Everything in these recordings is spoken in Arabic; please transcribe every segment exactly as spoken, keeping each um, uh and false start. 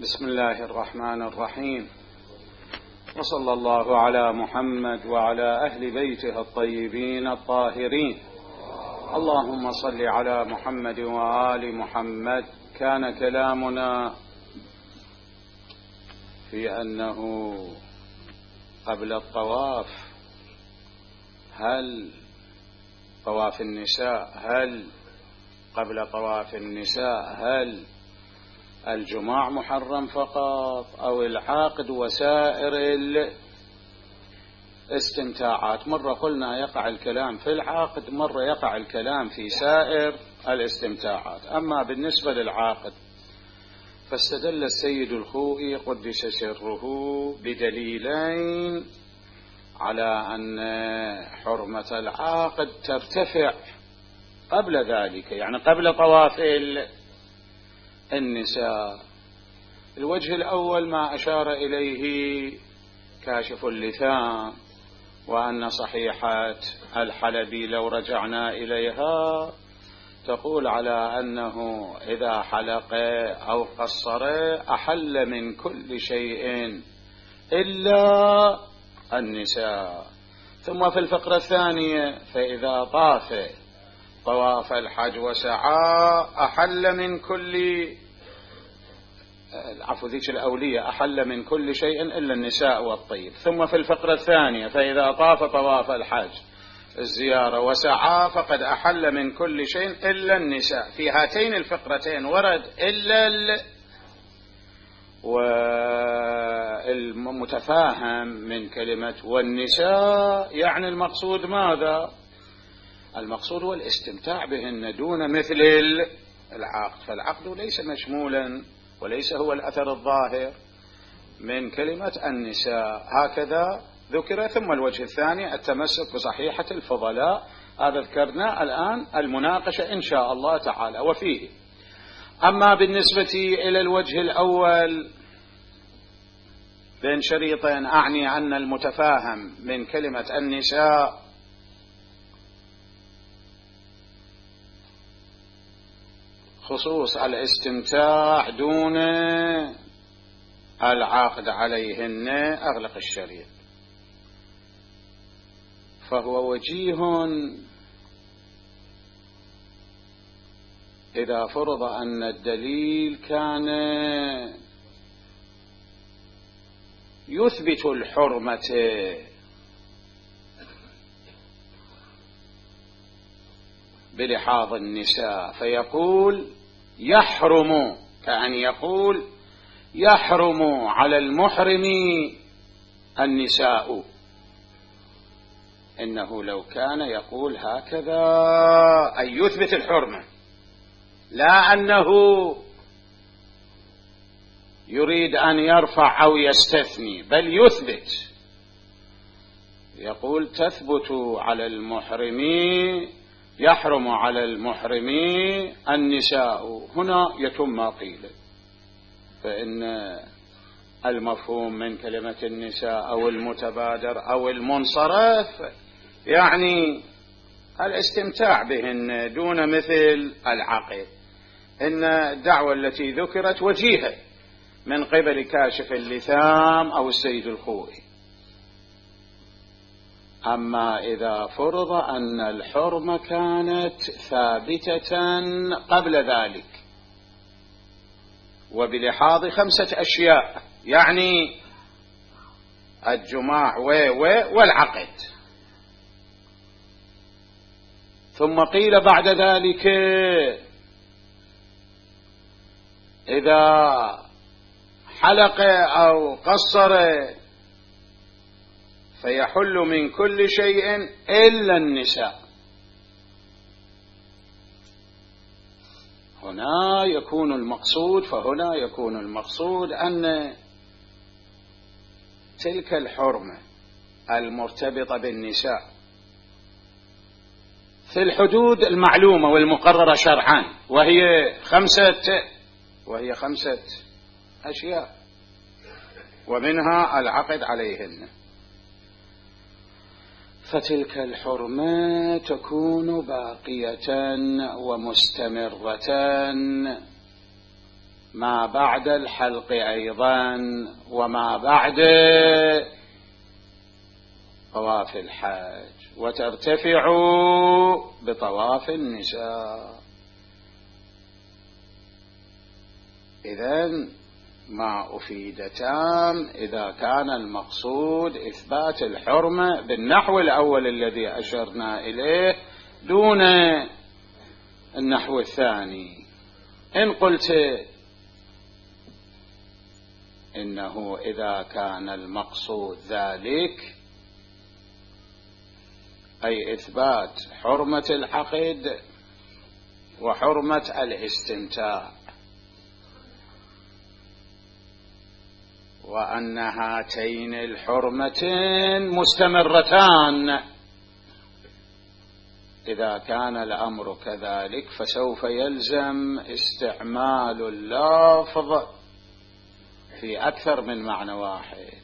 بسم الله الرحمن الرحيم، وصلى الله على محمد وعلى أهل بيته الطيبين الطاهرين. اللهم صل على محمد وآل محمد. كان كلامنا في أنه قبل الطواف هل طواف النساء هل قبل طواف النساء هل الجماع محرم فقط أو العقد وسائر الاستمتاعات؟ مرة قلنا يقع الكلام في العقد، مرة يقع الكلام في سائر الاستمتاعات. أما بالنسبة للعقد فاستدل السيد الخوئي قدس سره بدليلين على أن حرمة العقد ترتفع قبل ذلك، يعني قبل طواف النساء. الوجه الأول ما أشار إليه كاشف اللثام، وأن صحيحة الحلبي لو رجعنا إليها تقول على أنه إذا حلق أو قصر أحل من كل شيء إلا النساء. ثم في الفقرة الثانية فإذا طاف طواف الحج وسعى أحل من كل العفو ذيك الأولية أحل من كل شيء إلا النساء والطيب. ثم في الفقرة الثانية فإذا طاف طواف الحج الزيارة وسعى فقد أحل من كل شيء إلا النساء. في هاتين الفقرتين ورد إلا ال... والمتفاهم من كلمة والنساء يعني المقصود ماذا؟ المقصود هو الاستمتاع بهن دون مثل العقد، فالعقد ليس مشمولا وليس هو الأثر الظاهر من كلمة النساء. هكذا ذكر. ثم الوجه الثاني التمسك بصحيحة الفضلاء، هذا ذكرنا الآن المناقشة إن شاء الله تعالى وفيه. أما بالنسبة إلى الوجه الأول بين شريطين، أعني أن المتفاهم من كلمة النساء خصوص الاستمتاع دون العقد عليهن. أغلق الشريط. فهو وجيه إذا فرض أن الدليل كان يثبت الحرمة بلحاظ النساء، فيقول يحرم، كأن يقول يحرم على المحرم النساء. إنه لو كان يقول هكذا أي يثبت الحرمة، لا أنه يريد أن يرفع أو يستثني، بل يثبت. يقول تثبت على المحرم، يحرم على المحرم النساء. هنا يتم ما قيل، فإن المفهوم من كلمة النساء أو المتبادر أو المنصرف يعني الاستمتاع بهن دون مثل العقد. إن الدعوة التي ذكرت وجيهة من قبل كاشف اللثام أو السيد الخوئي. أما إذا فرض أن الحرمة كانت ثابتة قبل ذلك وبلحاظ خمسة أشياء، يعني الجماع و و والعقد، ثم قيل بعد ذلك إذا حلق أو قصر فيحل من كل شيء إلا النساء. هنا يكون المقصود فهنا يكون المقصود أن تلك الحرمة المرتبطة بالنساء في الحدود المعلومة والمقررة شرعا، وهي خمسة وهي خمسة أشياء، ومنها العقد عليهن. فتلك الحرمة تكون باقية ومستمرة ما بعد الحلق أيضا وما بعد طواف الحج، وترتفع بطواف النساء. إذن ما أفيد تام إذا كان المقصود إثبات الحرمة بالنحو الأول الذي أشرنا إليه دون النحو الثاني. إن قلت إنه إذا كان المقصود ذلك أي إثبات حرمة العقد وحرمة الاستمتاع، وأن هاتين الحرمتين مستمرتان، إذا كان الأمر كذلك فسوف يلزم استعمال اللفظ في أكثر من معنى واحد،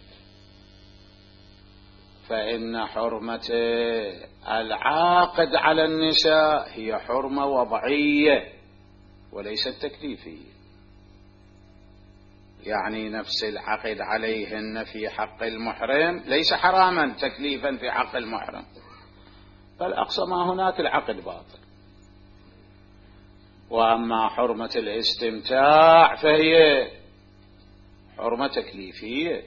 فإن حرمة العاقد على النساء هي حرمة وضعية وليست تكليفية، يعني نفس العقد عليهن في حق المحرم ليس حراما تكليفا في حق المحرم، بل أقصى ما هناك العقد باطل. وأما حرمة الاستمتاع فهي حرمة تكليفية،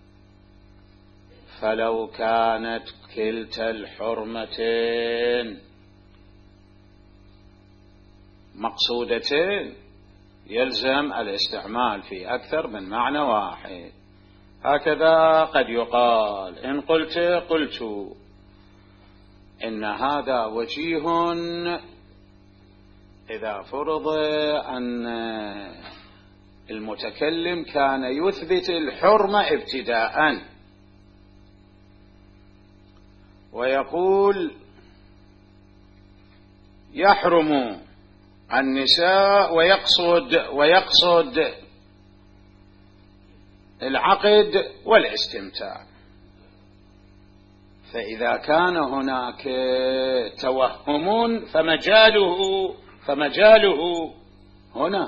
فلو كانت كلتا الحرمتين مقصودتين يلزم الاستعمال في أكثر من معنى واحد. هكذا قد يقال إن قلت قلت إن هذا وجيه إذا فرض أن المتكلم كان يثبت الحرمة ابتداءً ويقول يحرم النساء ويقصد ويقصد العقد والاستمتاع، فإذا كان هناك توهم فمجاله فمجاله هنا،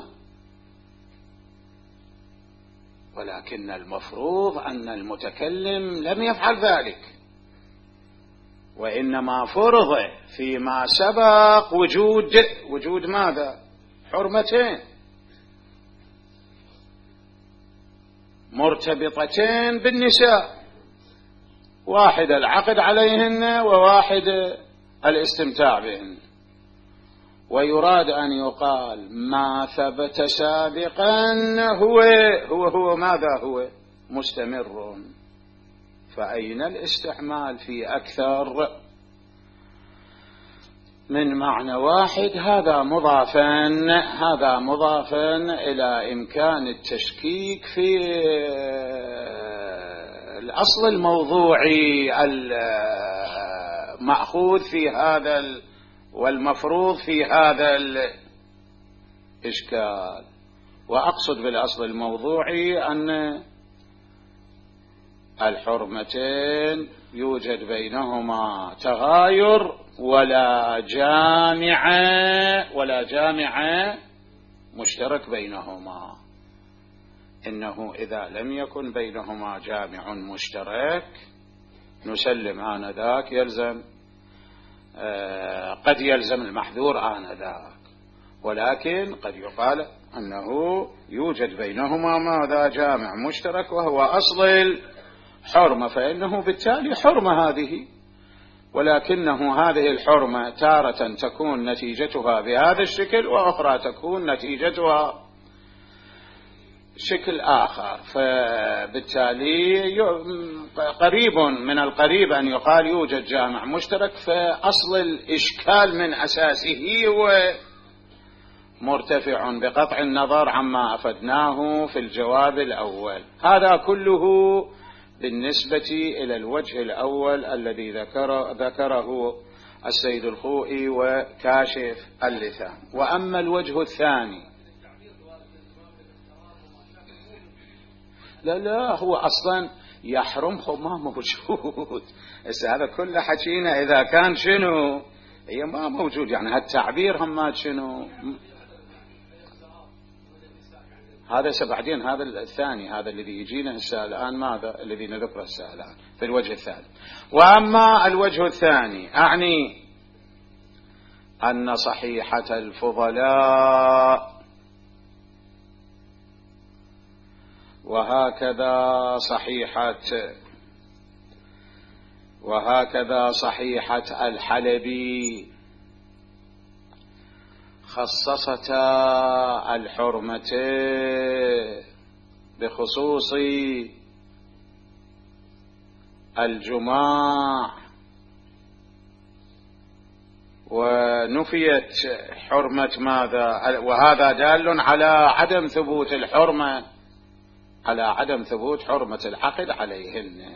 ولكن المفروض أن المتكلم لم يفعل ذلك، وإنما فرض فيما سبق وجود وجود ماذا؟ حرمتين مرتبطتين بالنساء، واحد العقد عليهن وواحد الاستمتاع بهن، ويراد أن يقال ما ثبت سابقا هو هو هو ماذا هو مستمر، فأين الاستعمال في أكثر من معنى واحد؟ هذا مضافا هذا مضافا إلى إمكان التشكيك في الأصل الموضوعي المأخوذ في هذا والمفروض في هذا الإشكال. وأقصد بالأصل الموضوعي أن الحرمتين يوجد بينهما تغاير ولا جامع ولا جامع مشترك بينهما، إنه إذا لم يكن بينهما جامع مشترك نسلم آنذاك يلزم قد يلزم المحذور آنذاك، ولكن قد يقال أنه يوجد بينهما ماذا جامع مشترك وهو أصل حرمة، فإنه بالتالي حرمة هذه، ولكنه هذه الحرمة تارة تكون نتيجتها بهذا الشكل وأخرى تكون نتيجتها شكل آخر، فبالتالي قريب من القريب أن يقال يوجد جامع مشترك، فأصل الإشكال من أساسه هو مرتفع بقطع النظر عما أفدناه في الجواب الأول. هذا كله بالنسبة إلى الوجه الأول الذي ذكر ذكره السيد الخوئي وكاشف اللثام. وأما الوجه الثاني لا لا هو أصلا يحرم هو ما موجود، هذا كله حكينا إذا كان شنو هي ما موجود، يعني هالتعبير هم ما شنو هذا سبعدين. هذا الثاني، هذا الذي يجينا هسه الآن، ماذا الذي نذكره هسه الآن في الوجه الثالث. وأما الوجه الثاني أعني أن صحيحة الفضلاء وهكذا صحيحة وهكذا صحيحة الحلبي خصصتا الحرمة بخصوص الجماع، ونفيت حرمة ماذا، وهذا دال على عدم ثبوت الحرمة، على عدم ثبوت حرمة العقد عليهن.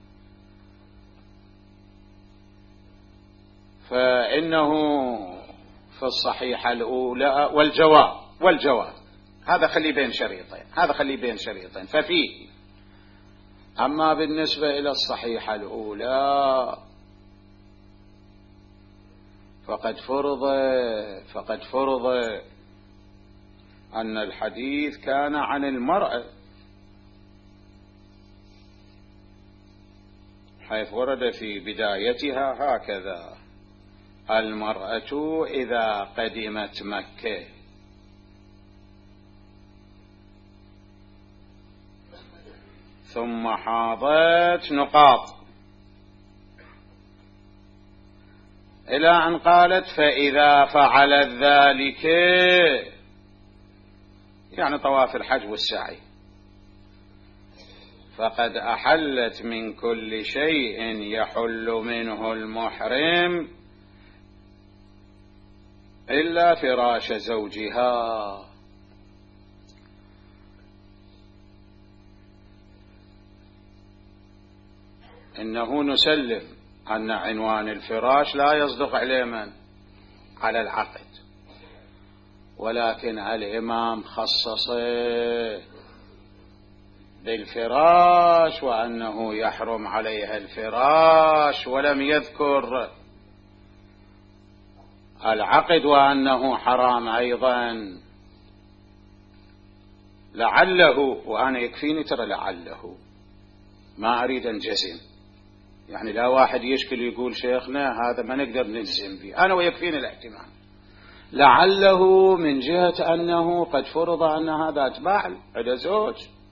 فإنه في الصحيحة الأولى والجواب والجواب هذا خلي بين شريطين، هذا خلي بين شريطين ففيه. أما بالنسبة إلى الصحيحة الأولى فقد فرض فقد فرض أن الحديث كان عن المرأة، حيث ورد في بدايتها هكذا: المرأة إذا قدمت مكة ثم حاضت نقاط، إلى أن قالت: فإذا فعلت ذلك، يعني طواف الحج والسعي، فقد أحلت من كل شيء يحل منه المحرم إلا فراش زوجها. إنه نسلم أن عنوان الفراش لا يصدق عليه من؟ على العقد، ولكن الإمام خصص بالفراش وأنه يحرم عليها الفراش، ولم يذكر العقد وأنه حرام أيضا. لعله، وأنا يكفيني ترى لعله، ما أريد أن جزم، يعني لا واحد يشكل يقول شيخنا هذا ما نقدر نجزم به، أنا ويكفيني الاحتمال. لعله من جهة أنه قد فرض أن هذا أتباع عند زوج،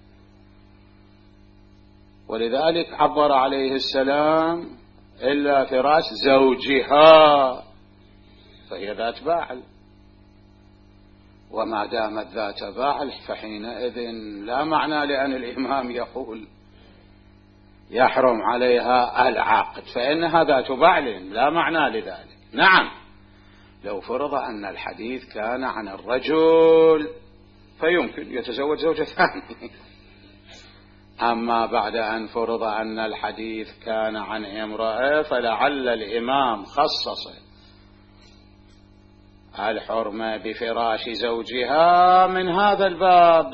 ولذلك عبر عليه السلام: إلا فراش زوجها، فهي ذات باعل، وما دامت ذات باعل فحينئذ لا معنى لأن الإمام يقول يحرم عليها العقد، فإنها ذات باعل، لا معنى لذلك. نعم، لو فرض أن الحديث كان عن الرجل فيمكن يتزوج زوجة ثانية، أما بعد أن فرض أن الحديث كان عن امرأة فلعل الإمام خصص الحرمة بفراش زوجها من هذا الباب،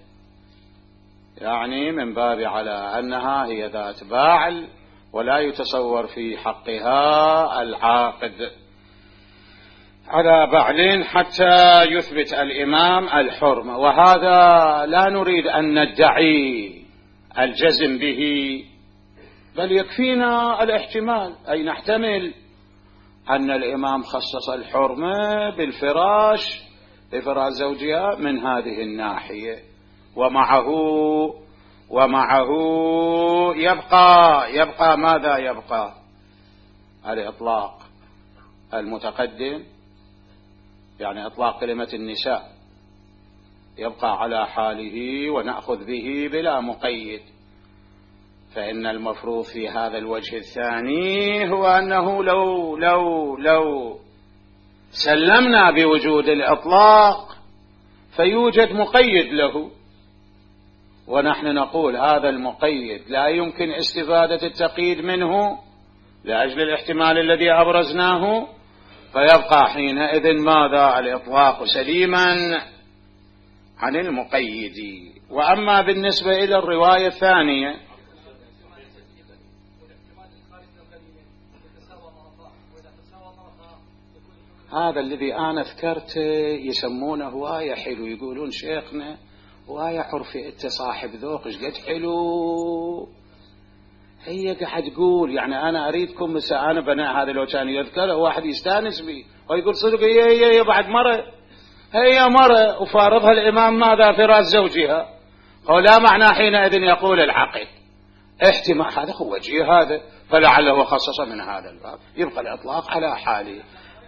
يعني من باب على أنها هي ذات باعل ولا يتصور في حقها العاقد على بعل حتى يثبت الإمام الحرمة. وهذا لا نريد أن ندعي الجزم به، بل يكفينا الاحتمال، أي نحتمل أن الإمام خصص الحرمة بالفراش بفراش زوجها من هذه الناحية. ومعه ومعه يبقى يبقى ماذا يبقى؟ الإطلاق المتقدم، يعني إطلاق كلمة النساء يبقى على حاله ونأخذ به بلا مقيد. فإن المفروض في هذا الوجه الثاني هو أنه لو لو لو سلمنا بوجود الإطلاق فيوجد مقيد له، ونحن نقول هذا المقيد لا يمكن استفادة التقييد منه لأجل الاحتمال الذي أبرزناه، فيبقى حينئذ ماذا؟ الإطلاق سليما عن المقيد. وأما بالنسبة إلى الرواية الثانية، هذا الذي أنا ذكرته يسمونه هواية حلو، يقولون شيخنا رواية عرفي، أنت صاحب ذوق إيش قد حلو. هي قاعد تقول يعني أنا أريدكم مساء أنا بناء هذا لو كان يذكر واحد يستانس بي ويقول صدق هي هي هي بعد مرة هي مرة وفارضها الإمام ماذا فراش زوجها، هو لا معنى حينئذ يقول العقل احتمال هذا هو وجه هذا، فلعله خصص من هذا الباب، يبقى الإطلاق على حاله.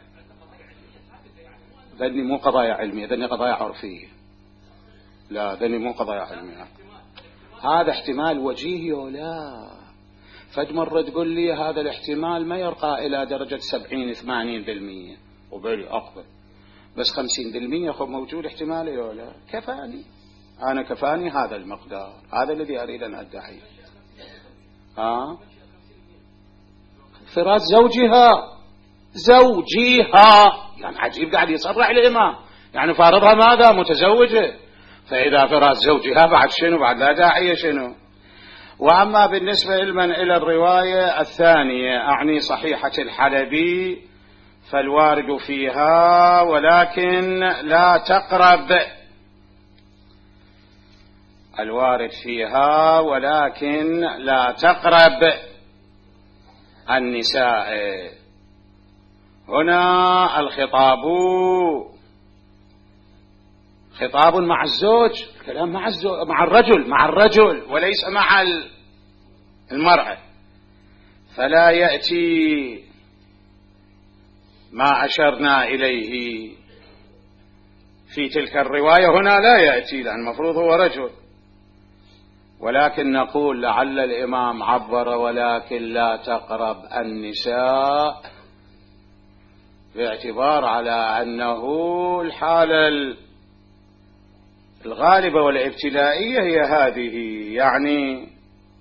ذني مو قضايا علمية، ذني قضايا عرفية، لا ذني مو قضايا علمية، هذا احتمال وجيهي ولا فد مرة تقول لي هذا الاحتمال ما يرقى إلى درجة سبعين ثمانين بالمية وبالي أقبل، بس خمسين بالمية خب موجود احتمالي ولا كفاني، أنا كفاني هذا المقدار، هذا الذي أريد أن أدعي. ها فراش زوجها زوجيها يعني عجيب قاعد يصرح الإمام يعني فارضها ماذا متزوجة، فإذا فراش زوجها بعد شنو بعد لا داعي شنو. وأما بالنسبة إلى الرواية الثانية أعني صحيحة الحلبي فالوارد فيها ولكن لا تقرب، الوارد فيها ولكن لا تقرب النساء. هنا الخطاب خطاب مع الزوج، الكلام مع الزوج مع الرجل مع الرجل وليس مع المرأة، فلا يأتي ما أشرنا إليه في تلك الرواية هنا لا يأتي لأن المفروض هو رجل، ولكن نقول لعل الإمام عبر ولكن لا تقرب النساء باعتبار على أنه الحالة الغالبة والابتدائية هي هذه، يعني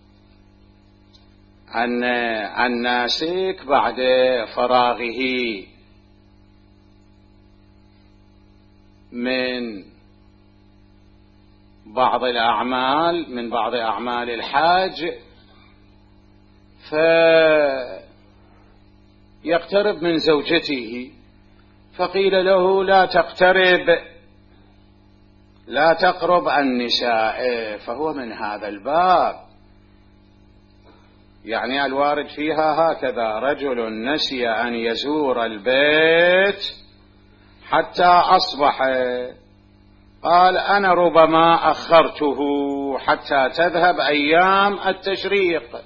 أن الناسك بعد فراغه من بعض الأعمال من بعض أعمال الحاج فيقترب من زوجته، فقيل له لا تقترب لا تقرب النساء، فهو من هذا الباب، يعني الوارد فيها هكذا رجل نسي أن يزور البيت حتى أصبح، قال أنا ربما أخرته حتى تذهب أيام التشريق،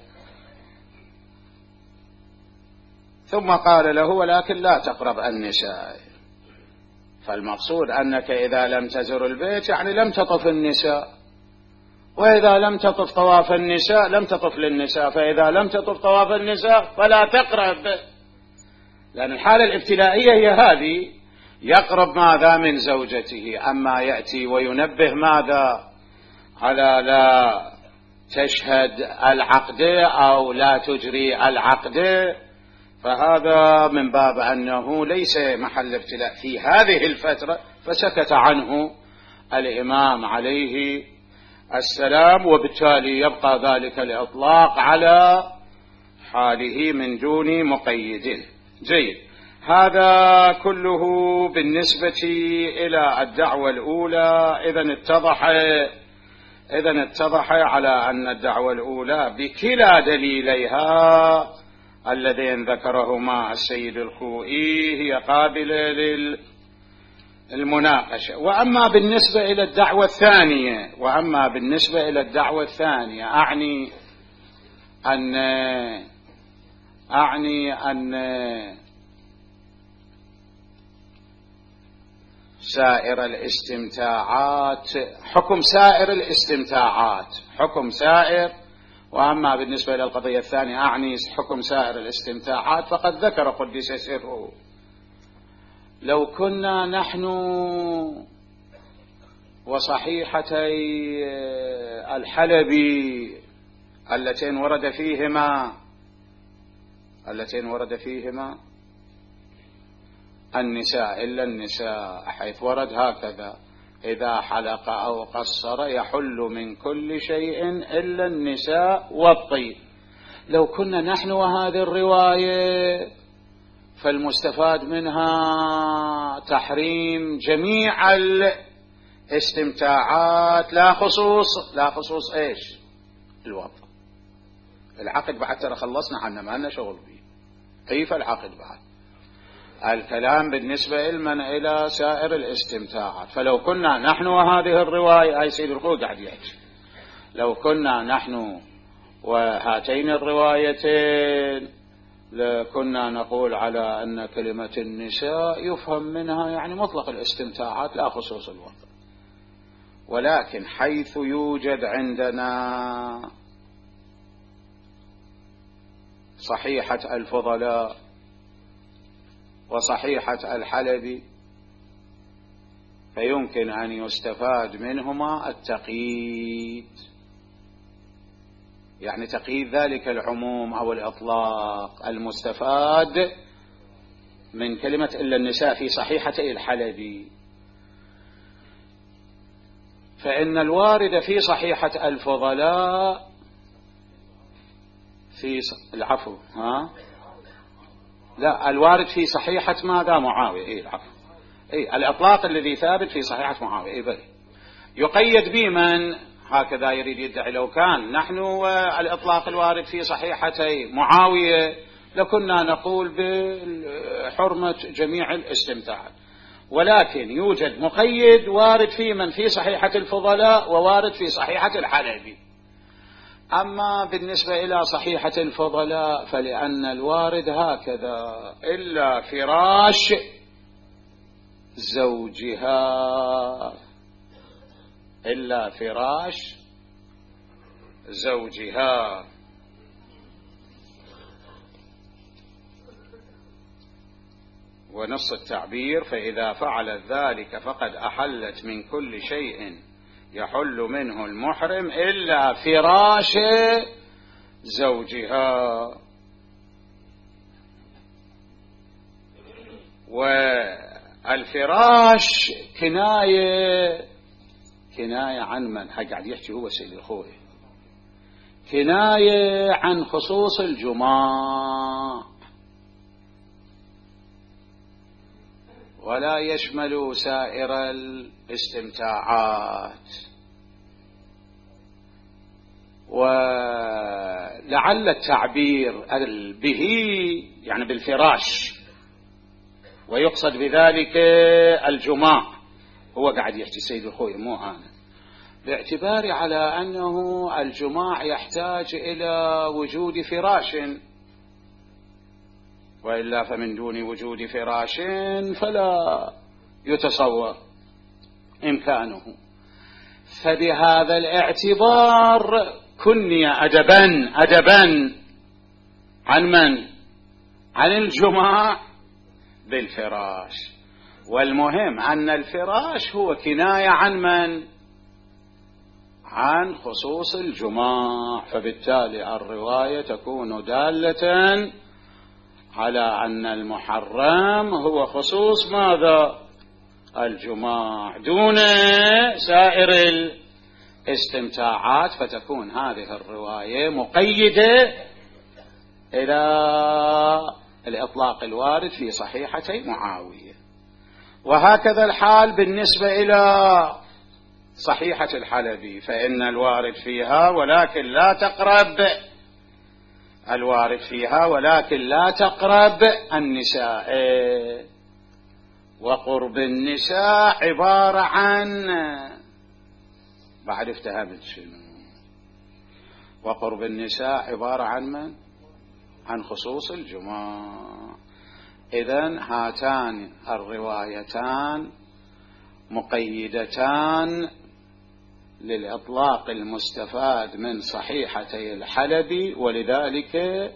ثم قال له ولكن لا تقرب النساء، فالمقصود أنك إذا لم تزر البيت يعني لم تطف النساء، وإذا لم تطف طواف النساء لم تطف للنساء، فإذا لم تطف طواف النساء فلا تقرب، لأن الحالة الابتدائية هي هذه، يقرب ماذا من زوجته. أما يأتي وينبه ماذا على لا تشهد العقد أو لا تجري العقد، فهذا من باب أنه ليس محل ابتلاء في هذه الفترة، فسكت عنه الإمام عليه السلام، وبالتالي يبقى ذلك الإطلاق على حاله من دون مقيد. جيد، هذا كله بالنسبة إلى الدعوة الأولى. إذن اتضح إذن اتضح على أن الدعوة الأولى بكلا دليليها اللذين ذكرهما السيد الخوئي هي قابلة للمناقشة. وأما بالنسبة إلى الدعوة الثانية وأما بالنسبة إلى الدعوة الثانية أعني أن أعني أن سائر الاستمتاعات حكم سائر الاستمتاعات حكم سائر وأما بالنسبة إلى القضية الثانية أعني حكم سائر الاستمتاعات، فقد ذكر قدس سره لو كنا نحن وصحيحتي الحلبي اللتين ورد فيهما اللتين ورد فيهما النساء إلا النساء، حيث ورد هكذا إذا حلق أو قصر يحل من كل شيء إلا النساء والطيب. لو كنا نحن وهذه الرواية فالمستفاد منها تحريم جميع استمتاعات لا خصوص لا خصوص إيش الوضع. العقد بعد ترى خلصنا عنه ما لنا شغل به. كيف العقد بعد؟ الكلام بالنسبة إلمن إلى سائر الاستمتاعات. فلو كنا نحن وهذه الرواية، هاي سيد الخوي قاعد يحكي، لو كنا نحن وهاتين الروايتين لكنا نقول على أن كلمة النساء يفهم منها يعني مطلق الاستمتاعات لا خصوص الوضع. ولكن حيث يوجد عندنا صحيحة الفضلاء وصحيحة الحلبي فيمكن أن يستفاد منهما التقييد، يعني تقييد ذلك العموم أو الإطلاق المستفاد من كلمة إلا النساء في صحيحتي الحلبي. فإن الوارد في صحيحة الفضلاء في العفو ها لا الوارد في صحيحة ماذا معاوية إيه العفو إيه الإطلاق الذي ثابت في صحيحة معاوية إيه بلي يقيد بمن هكذا يريد يدعي. لو كان نحن والإطلاق الوارد في صحيحتي معاوية لكنا نقول بحرمة جميع الاستمتاعات، ولكن يوجد مقيد وارد في من في صحيحة الفضلاء ووارد في صحيحة الحلبي. أما بالنسبة إلى صحيحة الفضلاء فلأن الوارد هكذا إلا فراش زوجها إلا فراش زوجها ونص التعبير فإذا فعلت ذلك فقد أحلت من كل شيء يحل منه المحرم إلا فراش زوجها. والفراش كناية كناية عن من قاعد يحكي هو سيد الخوي كناية عن خصوص الجماع ولا يشمل سائر الاستمتاعات. ولعل التعبير به يعني بالفراش ويقصد بذلك الجماع هو قاعد يحكي سيد الخوي مو أنا، باعتبار على أنه الجماع يحتاج إلى وجود فراش، وإلا فمن دون وجود فراش فلا يتصور إمكانه. فبهذا الاعتبار كني أدبا أدبا عن من؟ عن الجماع بالفراش. والمهم أن الفراش هو كناية عن من؟ عن خصوص الجماع. فبالتالي الرواية تكون دالة على أن المحرم هو خصوص ماذا؟ الجماع دون سائر الاستمتاعات. فتكون هذه الرواية مقيدة إلى الإطلاق الوارد في صحيحتي معاوية. وهكذا الحال بالنسبة إلى صحيحة الحلبي، فإن الوارد فيها ولكن لا تقرب الوارد فيها ولكن لا تقرب النساء. وقرب النساء عبارة عن بعد افتهمت شنو وقرب النساء عبارة عن من؟ عن خصوص الجماع. إذن هاتان الروايتان مقيدتان للإطلاق المستفاد من صحيحتي الحلبي، ولذلك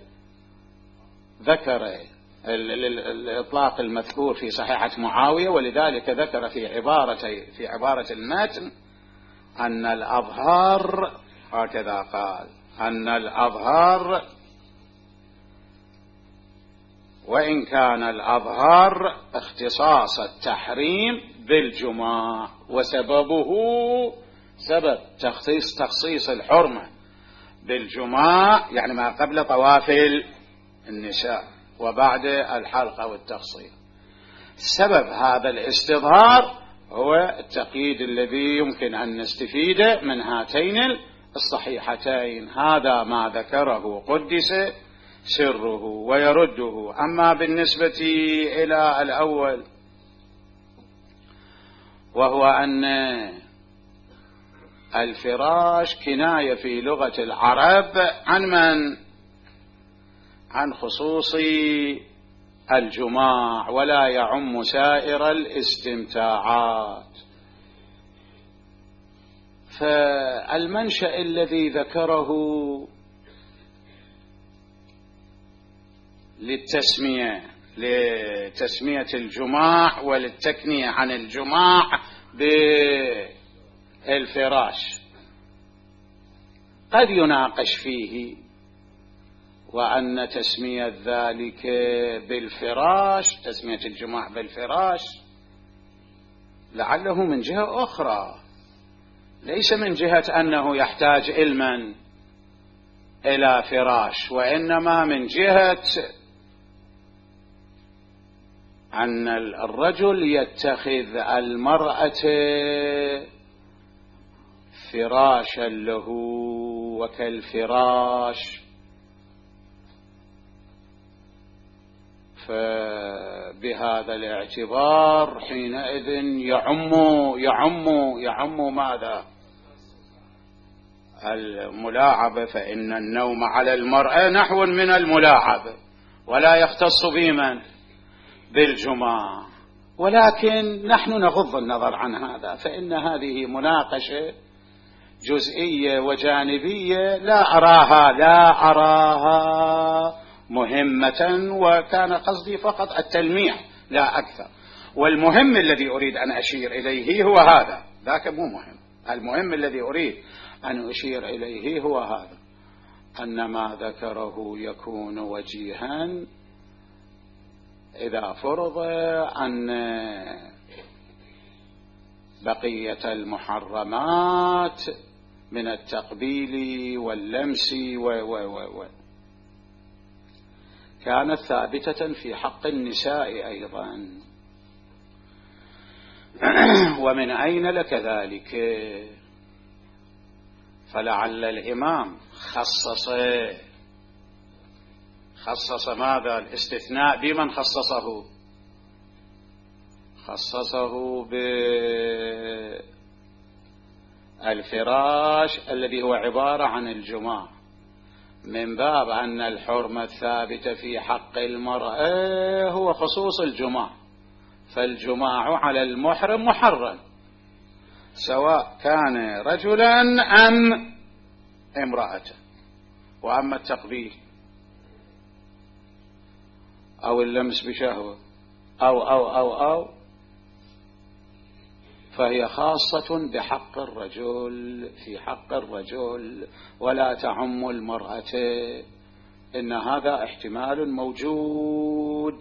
ذكر الإطلاق المذكور في صحيحة معاوية، ولذلك ذكر في عبارة في عبارة المتن أن الأظهر هكذا قال أن الأظهر وإن كان الأظهر اختصاص التحريم بالجماع، وسببه سبب تخصيص تخصيص الحرمة بالجماع يعني ما قبل طواف النساء وبعد الحلقة والتخصيص. سبب هذا الاستظهار هو التقييد الذي يمكن أن نستفيد من هاتين الصحيحتين. هذا ما ذكره قدس سره ويرده. أما بالنسبة إلى الأول وهو أن الفراش كناية في لغة العرب عن من؟ عن خصوص الجماع ولا يعم سائر الاستمتاعات. فالمنشأ الذي ذكره للتسمية لتسمية الجماع وللتكنية عن الجماع بالفراش قد يناقش فيه، وأن تسمية ذلك بالفراش، تسمية الجماع بالفراش، لعله من جهة أخرى، ليس من جهة أنه يحتاج علما إلى فراش، وإنما من جهة أن الرجل يتخذ المرأة فراشا له وكالفراش، فبهذا الاعتبار حينئذ يعم يعم يعم ماذا؟ الملاعبة، فإن النوم على المرأة نحو من الملاعبة ولا يختص بمن؟ بالجماع. ولكن نحن نغض النظر عن هذا، فإن هذه مناقشة جزئية وجانبية لا أراها لا أراها مهمة، وكان قصدي فقط التلميح لا أكثر. والمهم الذي أريد أن أشير إليه هو هذا، ذاك مو مهم. المهم الذي أريد أن أشير إليه هو هذا، أن ما ذكره يكون وجيها إذا فرض أن بقية المحرمات من التقبيل واللمس و و و و كانت ثابتة في حق النساء أيضا. ومن أين لك ذلك؟ فلعل الإمام خصص خصص ماذا؟ الاستثناء بمن خصصه؟ خصصه بالفراش الذي هو عبارة عن الجماع، من باب أن الحرمة الثابتة في حق المرأة هو خصوص الجماع، فالجماع على المحرم محرم سواء كان رجلا أم امرأة. وأما التقبيل أو اللمس بشهوة أو أو أو أو فهي خاصة بحق الرجل، في حق الرجل، ولا تعم المرأة. إن هذا احتمال موجود،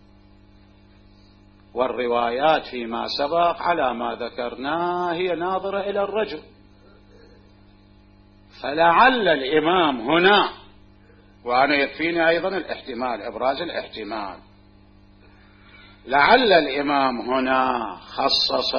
والروايات فيما سبق على ما ذكرناه هي ناظرة إلى الرجل. فلعل الإمام هنا، وأنا يكفيني أيضا الاحتمال، إبراز الاحتمال، لعل الإمام هنا خصص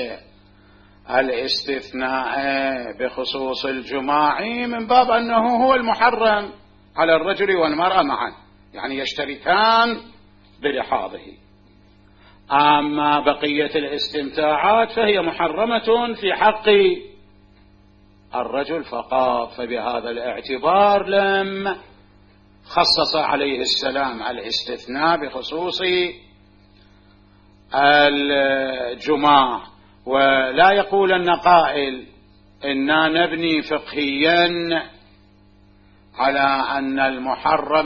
الاستثناء بخصوص الجماع من باب أنه هو المحرم على الرجل والمرأة معا، يعني يشتركان بلحاظه. أما بقية الاستمتاعات فهي محرمة في حق الرجل فقط. فبهذا الاعتبار لم خصص عليه السلام الاستثناء بخصوص الجماع. ولا يقول أن قائل إنا نبني فقهيا على أن المحرم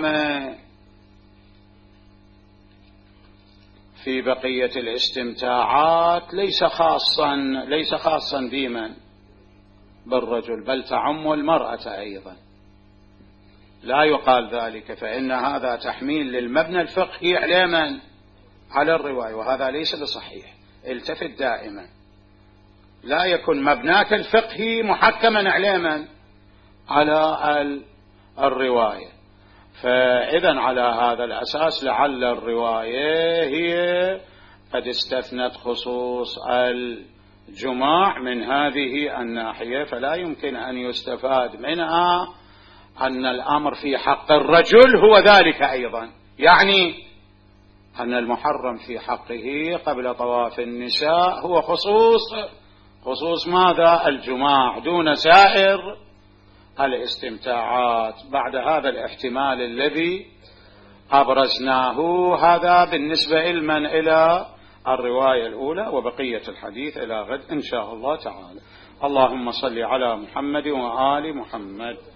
في بقية الاستمتاعات ليس خاصا ليس خاصا بمن؟ بالرجل، بل تعم المرأة أيضا. لا يقال ذلك، فإن هذا تحميل للمبنى الفقهي على من؟ على الرواية، وهذا ليس بصحيح. التفت دائما، لا يكن مبناك الفقهي محكما على من؟ على الرواية. فإذا على هذا الأساس لعل الرواية هي قد استثنت خصوص الجماع من هذه الناحية، فلا يمكن أن يستفاد منها أن الأمر في حق الرجل هو ذلك أيضا، يعني أن المحرم في حقه قبل طواف النساء هو خصوص خصوص ماذا؟ الجماع، دون سائر الاستمتاعات. بعد هذا الاحتمال الذي أبرزناه، هذا بالنسبة لمن إلى الرواية الأولى، وبقية الحديث إلى غد إن شاء الله تعالى. اللهم صل على محمد وآل محمد.